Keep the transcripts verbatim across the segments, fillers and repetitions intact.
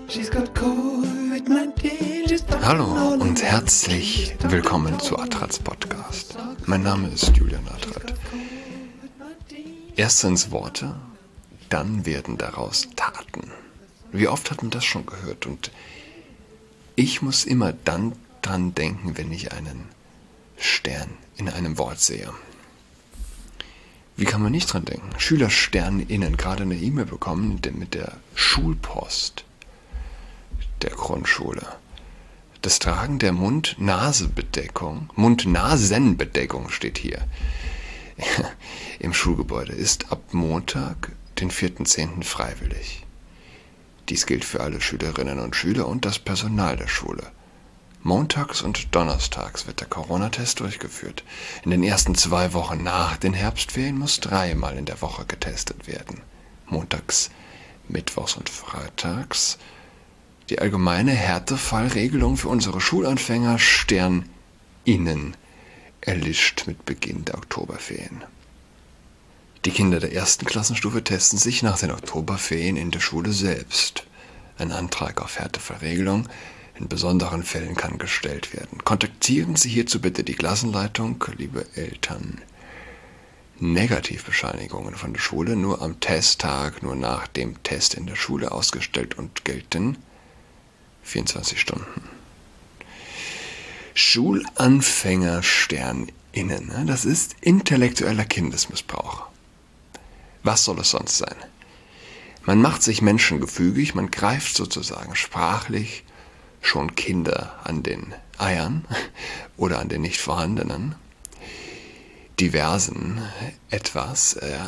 Hallo und herzlich willkommen zu Adrats Podcast. Mein Name ist Julian Adrat. Erst sind's Worte, dann werden daraus Taten. Wie oft hat man das schon gehört? Und ich muss immer dann dran denken, wenn ich einen Stern in einem Wort sehe. Wie kann man nicht dran denken? SchülersternInnen gerade eine E-Mail bekommen mit der Schulpost der Grundschule. Das Tragen der Mund-Nase-Bedeckung, Mund-Nasen-Bedeckung steht hier, im Schulgebäude ist ab Montag, den vierten zehnten freiwillig. Dies gilt für alle Schülerinnen und Schüler und das Personal der Schule. Montags und donnerstags wird der Corona-Test durchgeführt. In den ersten zwei Wochen nach den Herbstferien muss dreimal in der Woche getestet werden. Montags, mittwochs und freitags. Die allgemeine Härtefallregelung für unsere Schulanfänger SternInnen erlischt mit Beginn der Oktoberferien. Die Kinder der ersten Klassenstufe testen sich nach den Oktoberferien in der Schule selbst. Ein Antrag auf Härtefallregelung in besonderen Fällen kann gestellt werden. Kontaktieren Sie hierzu bitte die Klassenleitung, liebe Eltern. Negativbescheinigungen von der Schule nur am Testtag, nur nach dem Test in der Schule ausgestellt und gelten vierundzwanzig Stunden. Schulanfänger SternInnen, das ist intellektueller Kindesmissbrauch. Was soll es sonst sein? Man macht sich Menschen gefügig, man greift sozusagen sprachlich schon Kinder an den Eiern oder an den nicht vorhandenen, diversen etwas. Äh,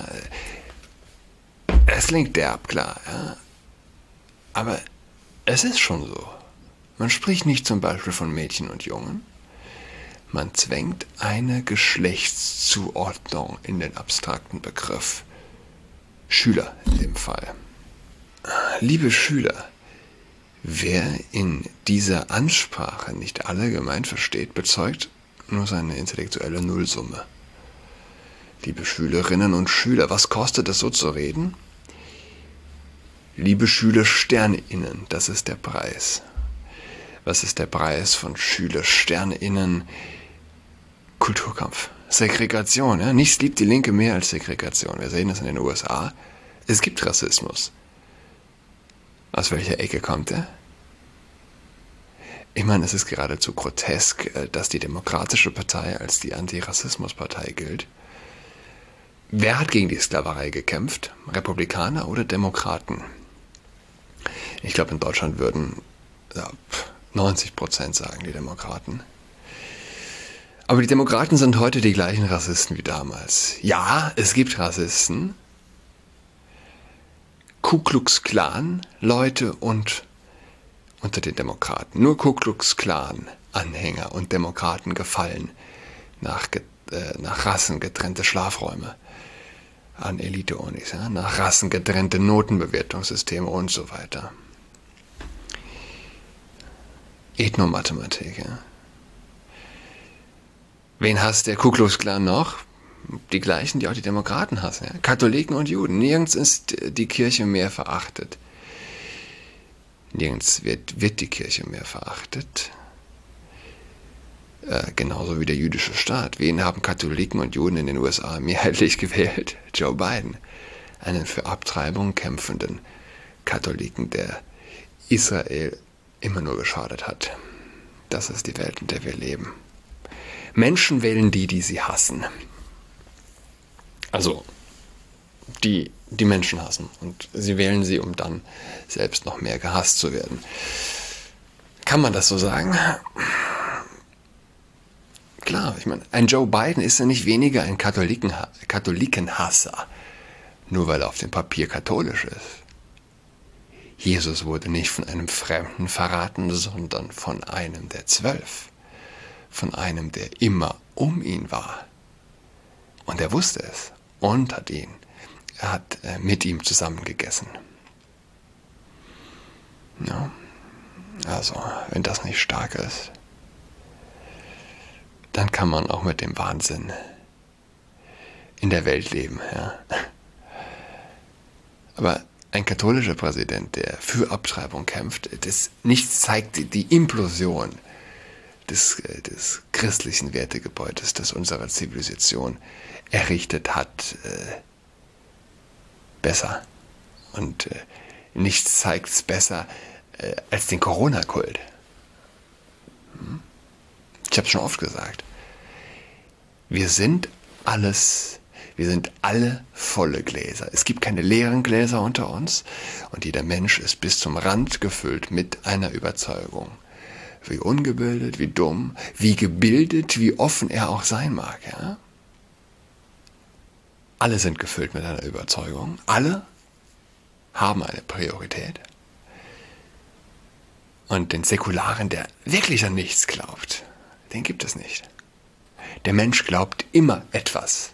es klingt derb, klar, ja. Aber es ist schon so. Man spricht nicht zum Beispiel von Mädchen und Jungen. Man zwängt eine Geschlechtszuordnung in den abstrakten Begriff. Schüler in dem Fall. Liebe Schüler, wer in dieser Ansprache nicht alle gemeint versteht, bezeugt nur seine intellektuelle Nullsumme. Liebe Schülerinnen und Schüler, was kostet es so zu reden? Liebe Schüler SternInnen, das ist der Preis. Was ist der Preis von Schüler SternInnen? Kulturkampf, Segregation. Ja? Nichts liebt die Linke mehr als Segregation. Wir sehen das in den U S A. Es gibt Rassismus. Aus welcher Ecke kommt er? Ich meine, es ist geradezu grotesk, dass die Demokratische Partei als die Antirassismuspartei gilt. Wer hat gegen die Sklaverei gekämpft? Republikaner oder Demokraten? Ich glaube, in Deutschland würden ja, neunzig Prozent sagen, die Demokraten. Aber die Demokraten sind heute die gleichen Rassisten wie damals. Ja, es gibt Rassisten. Ku Klux Klan Leute und unter den Demokraten. Nur Ku Klux Klan Anhänger und Demokraten gefallen nach, äh, nach Rassen getrennte Schlafräume an Elite-Unis, ja? Nach Rassen getrennte Notenbewertungssysteme und so weiter. Ethnomathematik, ja. Wen hasst der Ku Klux Klan noch? Die gleichen, die auch die Demokraten hassen. Ja? Katholiken und Juden. Nirgends ist die Kirche mehr verachtet. Nirgends wird, wird die Kirche mehr verachtet. Äh, genauso wie der jüdische Staat. Wen haben Katholiken und Juden in den U S A mehrheitlich gewählt? Joe Biden. Einen für Abtreibung kämpfenden Katholiken, der Israel immer nur geschadet hat. Das ist die Welt, in der wir leben. Menschen wählen die, die sie hassen. Also, die die Menschen hassen. Und sie wählen sie, um dann selbst noch mehr gehasst zu werden. Kann man das so sagen? Klar, ich meine, ein Joe Biden ist ja nicht weniger ein Katholiken, Katholikenhasser, nur weil er auf dem Papier katholisch ist. Jesus wurde nicht von einem Fremden verraten, sondern von einem der Zwölf. Von einem, der immer um ihn war. Und er wusste es und hat ihn, er hat äh, mit ihm zusammen gegessen. Ja, also, wenn das nicht stark ist, dann kann man auch mit dem Wahnsinn in der Welt leben. Ja. Aber ein katholischer Präsident, der für Abtreibung kämpft, das nichts zeigt die Implosion des, des christlichen Wertegebäudes, das unsere Zivilisation errichtet hat, äh, besser. Und äh, nichts zeigt es besser äh, als den Corona-Kult. Hm? Ich habe es schon oft gesagt. Wir sind alles, wir sind alle volle Gläser. Es gibt keine leeren Gläser unter uns und jeder Mensch ist bis zum Rand gefüllt mit einer Überzeugung. Wie ungebildet, wie dumm, wie gebildet, wie offen er auch sein mag. Ja? Alle sind gefüllt mit einer Überzeugung. Alle haben eine Priorität. Und den Säkularen, der wirklich an nichts glaubt, den gibt es nicht. Der Mensch glaubt immer etwas.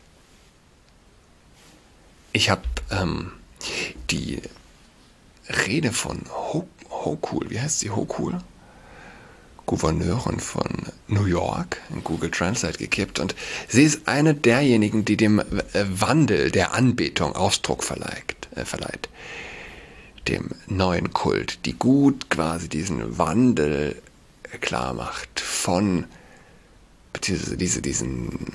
Ich habe ähm, die Rede von Hochul, wie heißt sie, Hochul? Gouverneurin von New York in Google Translate gekippt und sie ist eine derjenigen, die dem Wandel der Anbetung Ausdruck verleiht, äh, verleiht. Dem neuen Kult, die gut quasi diesen Wandel klar macht von, beziehungsweise diese, diesen,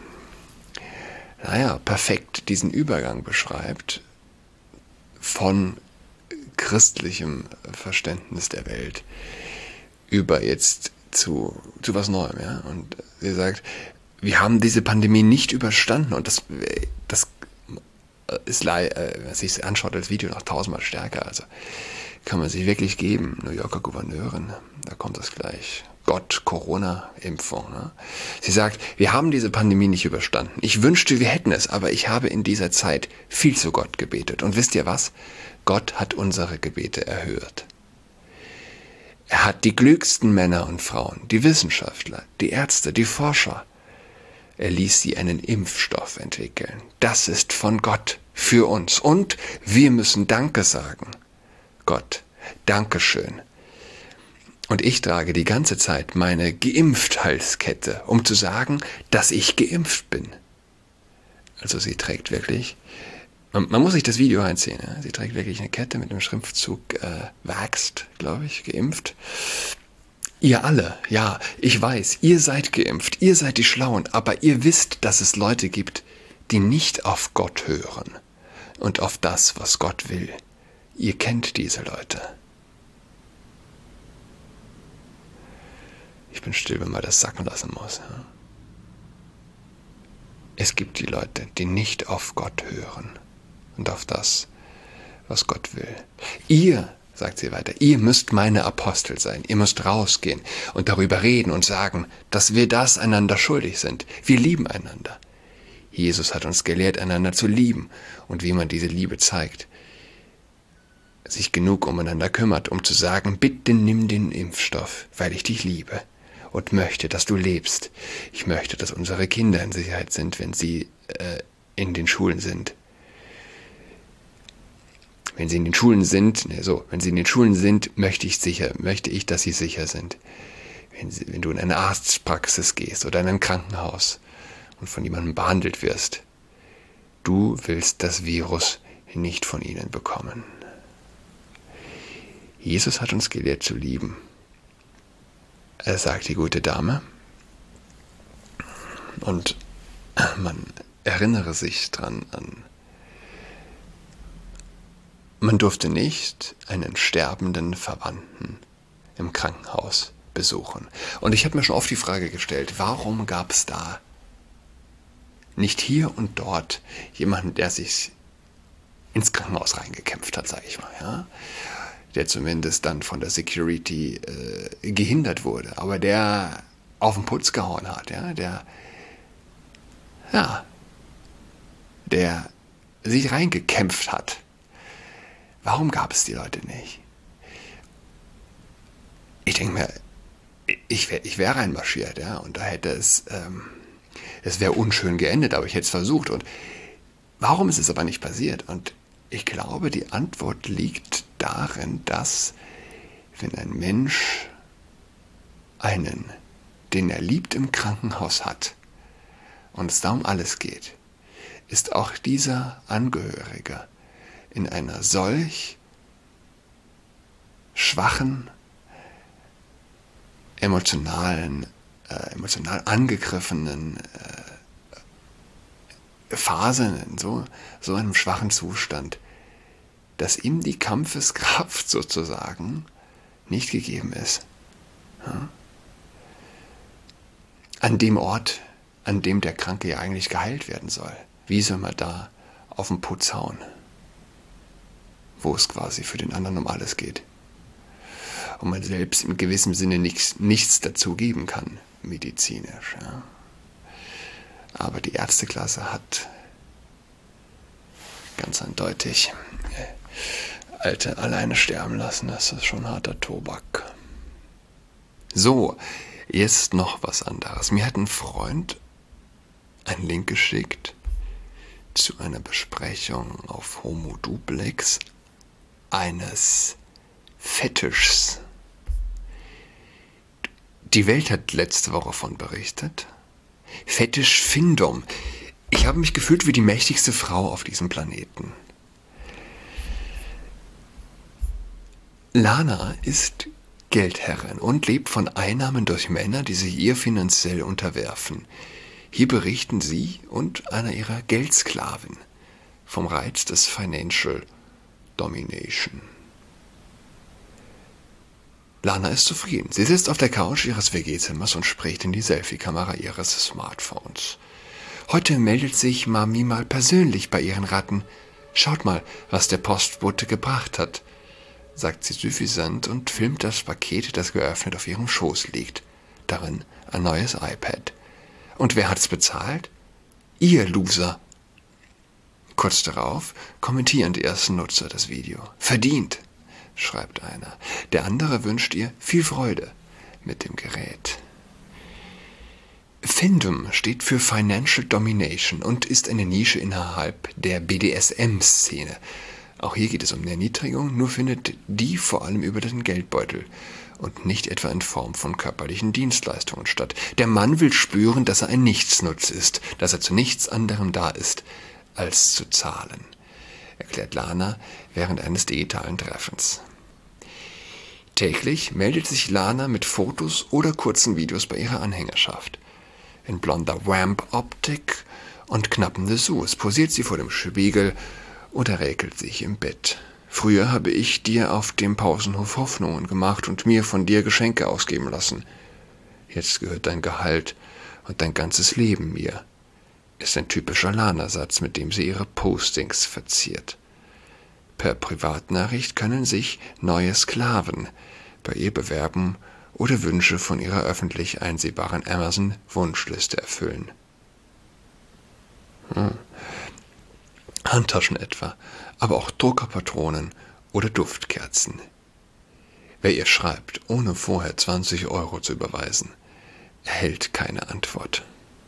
naja, perfekt diesen Übergang beschreibt von christlichem Verständnis der Welt über jetzt zu, zu was Neuem, ja. Und sie sagt, wir haben diese Pandemie nicht überstanden und das, das ist, äh, wenn man sich das anschaut, das Video noch tausendmal stärker, also kann man sich wirklich geben. New Yorker Gouverneurin, da kommt das gleich. Gott, Corona-Impfung. Ne? Sie sagt, wir haben diese Pandemie nicht überstanden. Ich wünschte, wir hätten es, aber ich habe in dieser Zeit viel zu Gott gebetet. Und wisst ihr was? Gott hat unsere Gebete erhört. Er hat die klügsten Männer und Frauen, die Wissenschaftler, die Ärzte, die Forscher. Er ließ sie einen Impfstoff entwickeln. Das ist von Gott für uns. Und wir müssen Danke sagen. Gott, Dankeschön. Und ich trage die ganze Zeit meine Geimpft-Halskette, um zu sagen, dass ich geimpft bin. Also sie trägt wirklich, man, man muss sich das Video einziehen, ja? Sie trägt wirklich eine Kette mit dem Schriftzug äh, Vaxxed, glaube ich, geimpft. Ihr alle, ja, ich weiß, ihr seid geimpft, ihr seid die Schlauen, aber ihr wisst, dass es Leute gibt, die nicht auf Gott hören und auf das, was Gott will. Ihr kennt diese Leute. Ich bin still, wenn man das sacken lassen muss. Ja? Es gibt die Leute, die nicht auf Gott hören und auf das, was Gott will. Ihr, sagt sie weiter, ihr müsst meine Apostel sein. Ihr müsst rausgehen und darüber reden und sagen, dass wir das einander schuldig sind. Wir lieben einander. Jesus hat uns gelehrt, einander zu lieben und wie man diese Liebe zeigt. Sich genug umeinander kümmert, um zu sagen, bitte nimm den Impfstoff, weil ich dich liebe und möchte, dass du lebst. Ich möchte, dass unsere Kinder in Sicherheit sind, wenn sie äh, in den Schulen sind. Wenn sie in den Schulen sind, ne, so, wenn sie in den Schulen sind, möchte ich sicher, möchte ich, dass sie sicher sind. Wenn, sie, wenn du in eine Arztpraxis gehst oder in ein Krankenhaus und von jemandem behandelt wirst, du willst das Virus nicht von ihnen bekommen. Jesus hat uns gelehrt zu lieben. Er sagt die gute Dame. Und man erinnere sich dran an, man durfte nicht einen sterbenden Verwandten im Krankenhaus besuchen. Und ich habe mir schon oft die Frage gestellt, warum gab es da nicht hier und dort jemanden, der sich ins Krankenhaus reingekämpft hat, sage ich mal, ja? Der zumindest dann von der Security äh, gehindert wurde, aber der auf den Putz gehauen hat, ja, der, ja, der sich reingekämpft hat. Warum gab es die Leute nicht? Ich denke mir, ich, wär, ich wäre reinmarschiert, ja, und da hätte es, ähm, es wäre unschön geendet, aber ich hätte es versucht. Und warum ist es aber nicht passiert? Und ich glaube, die Antwort liegt darin, dass, wenn ein Mensch einen, den er liebt, im Krankenhaus hat und es da um alles geht, ist auch dieser Angehörige in einer solch schwachen, emotionalen, äh, emotional angegriffenen äh, Phase, in so, so einem schwachen Zustand, dass ihm die Kampfeskraft sozusagen nicht gegeben ist. Ja? An dem Ort, an dem der Kranke ja eigentlich geheilt werden soll. Wie soll man da auf den Putz hauen, wo es quasi für den anderen um alles geht? Und man selbst in gewissem Sinne nichts, nichts dazu geben kann, medizinisch. Ja. Aber die Ärzteklasse hat ganz eindeutig Alte alleine sterben lassen. Das ist schon harter Tobak. So, jetzt noch was anderes. Mir hat ein Freund einen Link geschickt zu einer Besprechung auf Homo Duplex eines Fetischs. Die Welt hat letzte Woche davon berichtet. Fetisch Findom. Ich habe mich gefühlt wie die mächtigste Frau auf diesem Planeten. Lana ist Geldherrin und lebt von Einnahmen durch Männer, die sich ihr finanziell unterwerfen. Hier berichten sie und einer ihrer Geldsklaven vom Reiz des Financial Domination. Lana ist zufrieden. Sie sitzt auf der Couch ihres W G-Zimmers und spricht in die Selfie-Kamera ihres Smartphones. Heute meldet sich Mami mal persönlich bei ihren Ratten. Schaut mal, was der Postbote gebracht hat, sagt sie suffisant und filmt das Paket, das geöffnet auf ihrem Schoß liegt. Darin ein neues iPad. Und wer hat's bezahlt? Ihr Loser. Kurz darauf kommentieren die ersten Nutzer das Video. Verdient, schreibt einer. Der andere wünscht ihr viel Freude mit dem Gerät. Findom steht für Financial Domination und ist eine Nische innerhalb der B D S M-Szene. Auch hier geht es um Erniedrigung, nur findet die vor allem über den Geldbeutel und nicht etwa in Form von körperlichen Dienstleistungen statt. Der Mann will spüren, dass er ein Nichtsnutz ist, dass er zu nichts anderem da ist, als zu zahlen, erklärt Lana während eines digitalen Treffens. Täglich meldet sich Lana mit Fotos oder kurzen Videos bei ihrer Anhängerschaft. In blonder Wamp-Optik und knappen Dessous posiert sie vor dem Spiegel oder räkelt sich im Bett. Früher habe ich dir auf dem Pausenhof Hoffnungen gemacht und mir von dir Geschenke ausgeben lassen. Jetzt gehört dein Gehalt und dein ganzes Leben mir, ist ein typischer Lana-Satz, mit dem sie ihre Postings verziert. Per Privatnachricht können sich neue Sklaven bei ihr bewerben oder Wünsche von ihrer öffentlich einsehbaren Amazon-Wunschliste erfüllen. Hm. Handtaschen etwa, aber auch Druckerpatronen oder Duftkerzen. Wer ihr schreibt, ohne vorher zwanzig Euro zu überweisen, erhält keine Antwort.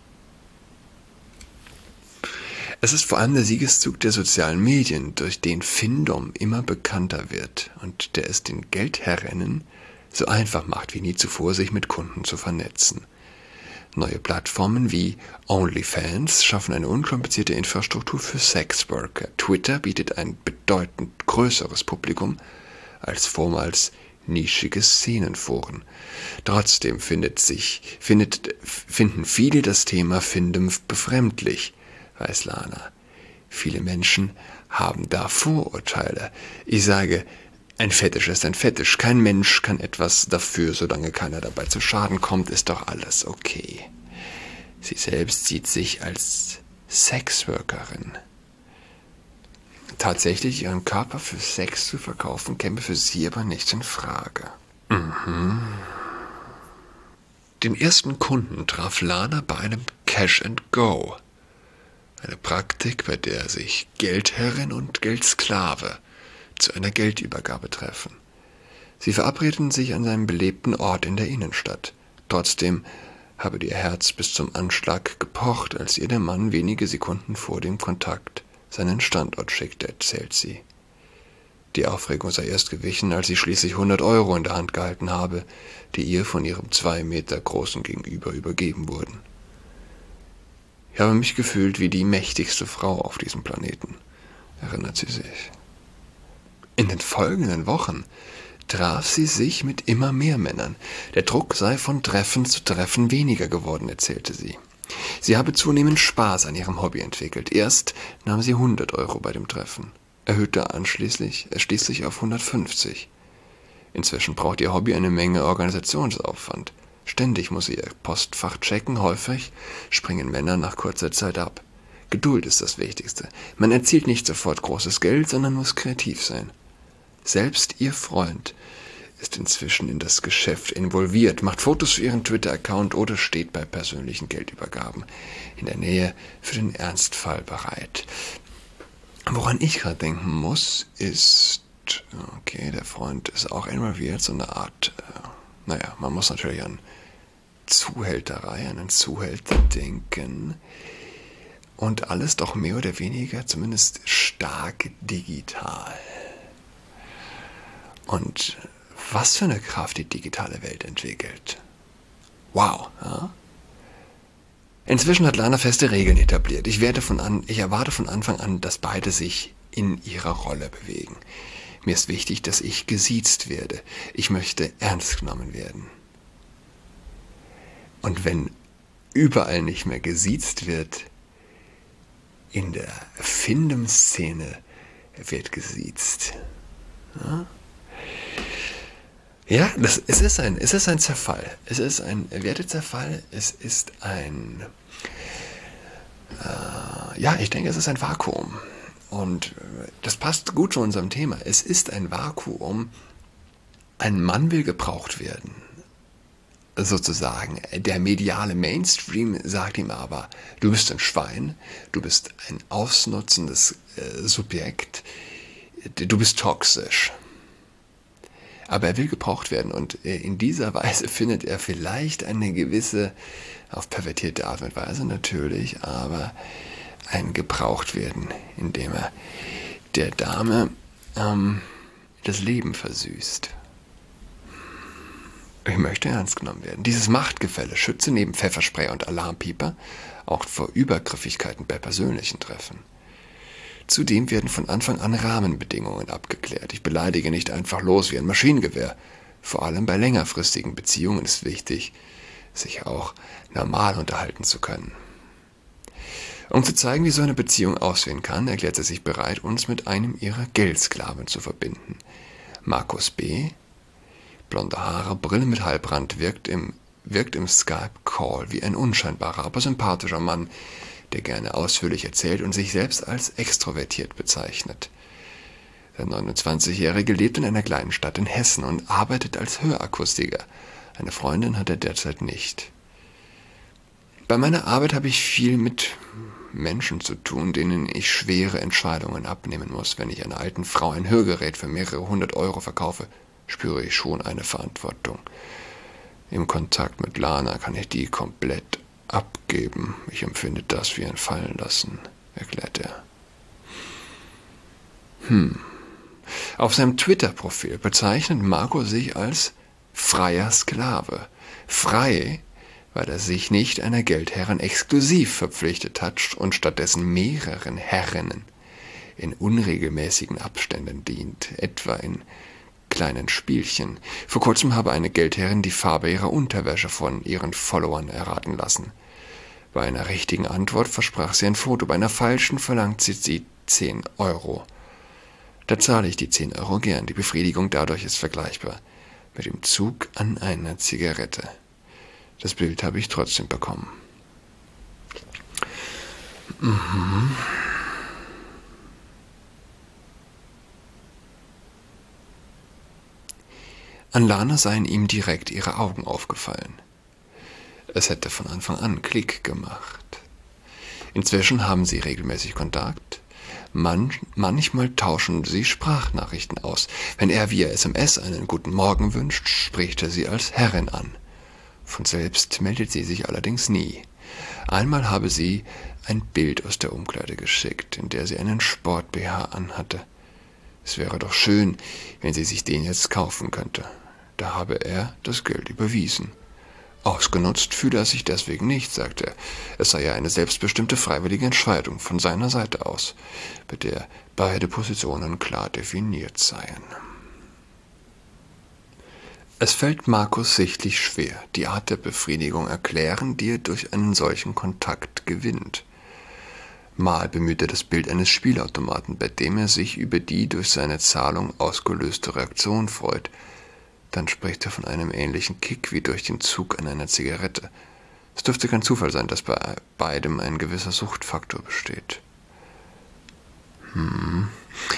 Es ist vor allem der Siegeszug der sozialen Medien, durch den Findom immer bekannter wird und der es den Geldherrinnen so einfach macht wie nie zuvor, sich mit Kunden zu vernetzen. Neue Plattformen wie OnlyFans schaffen eine unkomplizierte Infrastruktur für Sexworker. Twitter bietet ein bedeutend größeres Publikum als vormals nischige Szenenforen. Trotzdem findet sich, findet, finden viele das Thema Findom befremdlich, weiß Lana. Viele Menschen haben da Vorurteile. Ich sage, ein Fetisch ist ein Fetisch. Kein Mensch kann etwas dafür, solange keiner dabei zu Schaden kommt, ist doch alles okay. Sie selbst sieht sich als Sexworkerin. Tatsächlich ihren Körper für Sex zu verkaufen, käme für sie aber nicht in Frage. Mhm. Den ersten Kunden traf Lana bei einem Cash and Go. Eine Praktik, bei der sich Geldherrin und Geldsklave zu einer Geldübergabe treffen. Sie verabredeten sich an einem belebten Ort in der Innenstadt. Trotzdem habe ihr Herz bis zum Anschlag gepocht, als ihr der Mann wenige Sekunden vor dem Kontakt seinen Standort schickte, erzählt sie. Die Aufregung sei erst gewichen, als sie schließlich hundert Euro in der Hand gehalten habe, die ihr von ihrem zwei Meter großen Gegenüber übergeben wurden. Ich habe mich gefühlt wie die mächtigste Frau auf diesem Planeten, erinnert sie sich. In den folgenden Wochen traf sie sich mit immer mehr Männern. Der Druck sei von Treffen zu Treffen weniger geworden, erzählte sie. Sie habe zunehmend Spaß an ihrem Hobby entwickelt. Erst nahm sie hundert Euro bei dem Treffen, erhöhte anschließend schließlich auf hundertfünfzig. Inzwischen braucht ihr Hobby eine Menge Organisationsaufwand. Ständig muss sie ihr Postfach checken, häufig springen Männer nach kurzer Zeit ab. Geduld ist das Wichtigste. Man erzielt nicht sofort großes Geld, sondern muss kreativ sein. Selbst ihr Freund ist inzwischen in das Geschäft involviert, macht Fotos für ihren Twitter-Account oder steht bei persönlichen Geldübergaben in der Nähe für den Ernstfall bereit. Woran ich gerade denken muss, ist, okay, der Freund ist auch involviert, so eine Art, äh, naja, man muss natürlich an Zuhälterei, an einen Zuhälter denken. Und alles doch mehr oder weniger, zumindest stark digital. Und was für eine Kraft die digitale Welt entwickelt. Wow. Ja? Inzwischen hat Lana feste Regeln etabliert. Ich, werde von an, ich erwarte von Anfang an, dass beide sich in ihrer Rolle bewegen. Mir ist wichtig, dass ich gesiezt werde. Ich möchte ernst genommen werden. Und wenn überall nicht mehr gesiezt wird, in der Findem-Szene wird gesiezt. Ja? Ja, das, es, ist ein, es ist ein Zerfall. Es ist ein Wertezerfall. Es ist ein... Äh, ja, ich denke, es ist ein Vakuum. Und das passt gut zu unserem Thema. Es ist ein Vakuum. Ein Mann will gebraucht werden. Sozusagen. Der mediale Mainstream sagt ihm aber, du bist ein Schwein, du bist ein ausnutzendes äh, Subjekt, du bist toxisch. Aber er will gebraucht werden und in dieser Weise findet er vielleicht eine gewisse, auf pervertierte Art und Weise natürlich, aber ein Gebrauchtwerden, indem er der Dame ähm, das Leben versüßt. Ich möchte ernst genommen werden. Dieses Machtgefälle schütze neben Pfefferspray und Alarmpieper auch vor Übergriffigkeiten bei persönlichen Treffen. Zudem werden von Anfang an Rahmenbedingungen abgeklärt. Ich beleidige nicht einfach los wie ein Maschinengewehr. Vor allem bei längerfristigen Beziehungen ist wichtig, sich auch normal unterhalten zu können. Um zu zeigen, wie so eine Beziehung aussehen kann, erklärt sie sich bereit, uns mit einem ihrer Geldsklaven zu verbinden. Markus B., blonde Haare, Brille mit Halbrand, wirkt im, wirkt im Skype-Call wie ein unscheinbarer, aber sympathischer Mann, der gerne ausführlich erzählt und sich selbst als extrovertiert bezeichnet. Der neunundzwanzigjährige lebt in einer kleinen Stadt in Hessen und arbeitet als Hörakustiker. Eine Freundin hat er derzeit nicht. Bei meiner Arbeit habe ich viel mit Menschen zu tun, denen ich schwere Entscheidungen abnehmen muss. Wenn ich einer alten Frau ein Hörgerät für mehrere hundert Euro verkaufe, spüre ich schon eine Verantwortung. Im Kontakt mit Lana kann ich die komplett abgeben. Ich empfinde das wie ein Fallenlassen, erklärt er. Hm. Auf seinem Twitter-Profil bezeichnet Marco sich als freier Sklave. Frei, weil er sich nicht einer Geldherrin exklusiv verpflichtet hat und stattdessen mehreren Herrinnen in unregelmäßigen Abständen dient, etwa in kleinen Spielchen. Vor kurzem habe eine Geldherrin die Farbe ihrer Unterwäsche von ihren Followern erraten lassen. Bei einer richtigen Antwort versprach sie ein Foto, bei einer falschen verlangt sie, sie zehn Euro. Da zahle ich die zehn Euro gern. Die Befriedigung dadurch ist vergleichbar mit dem Zug an einer Zigarette. Das Bild habe ich trotzdem bekommen. Mhm. An Lana seien ihm direkt ihre Augen aufgefallen. Es hätte von Anfang an Klick gemacht. Inzwischen haben sie regelmäßig Kontakt. Man, manchmal tauschen sie Sprachnachrichten aus. Wenn er via S M S einen guten Morgen wünscht, spricht er sie als Herrin an. Von selbst meldet sie sich allerdings nie. Einmal habe sie ein Bild aus der Umkleide geschickt, in der sie einen Sport-B H anhatte. Es wäre doch schön, wenn sie sich den jetzt kaufen könnte. Da habe er das Geld überwiesen. Ausgenutzt fühle er sich deswegen nicht, sagt er. Es sei ja eine selbstbestimmte freiwillige Entscheidung von seiner Seite aus, bei der beide Positionen klar definiert seien. Es fällt Markus sichtlich schwer, die Art der Befriedigung erklären, die er durch einen solchen Kontakt gewinnt. Mal bemüht er das Bild eines Spielautomaten, bei dem er sich über die durch seine Zahlung ausgelöste Reaktion freut. Dann spricht er von einem ähnlichen Kick wie durch den Zug an einer Zigarette. Es dürfte kein Zufall sein, dass bei beidem ein gewisser Suchtfaktor besteht. Hm.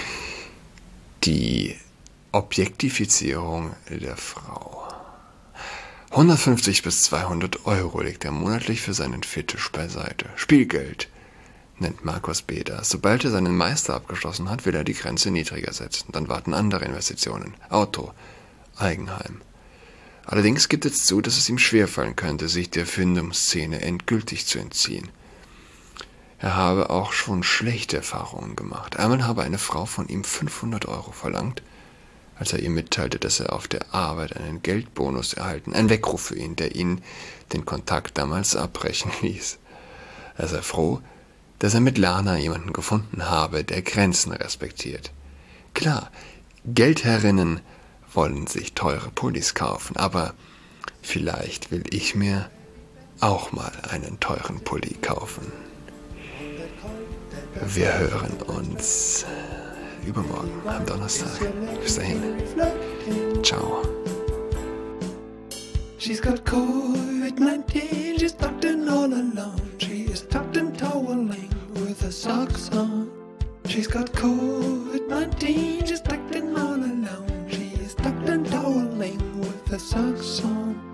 Die Objektifizierung der Frau. hundertfünfzig bis zweihundert Euro legt er monatlich für seinen Fetisch beiseite. Spielgeld nennt Markus B. das. Sobald er seinen Meister abgeschlossen hat, will er die Grenze niedriger setzen. Dann warten andere Investitionen. Auto, Eigenheim. Allerdings gibt es zu, dass es ihm schwerfallen könnte, sich der Findungsszene endgültig zu entziehen. Er habe auch schon schlechte Erfahrungen gemacht. Einmal habe eine Frau von ihm fünfhundert Euro verlangt, als er ihr mitteilte, dass er auf der Arbeit einen Geldbonus erhalten, ein Weckruf für ihn, der ihn den Kontakt damals abbrechen ließ. Er sei froh, dass er mit Lana jemanden gefunden habe, der Grenzen respektiert. Klar, Geldherrinnen wollen sich teure Pullis kaufen, aber vielleicht will ich mir auch mal einen teuren Pulli kaufen. Wir hören uns übermorgen am Donnerstag. Bis dahin. Ciao. She's got COVID nineteen, she's tucked in all alone. She is tucked in toweling with her socks on. She's got COVID nineteen, she's tucked in all alone. She is tucked in toweling with her socks on.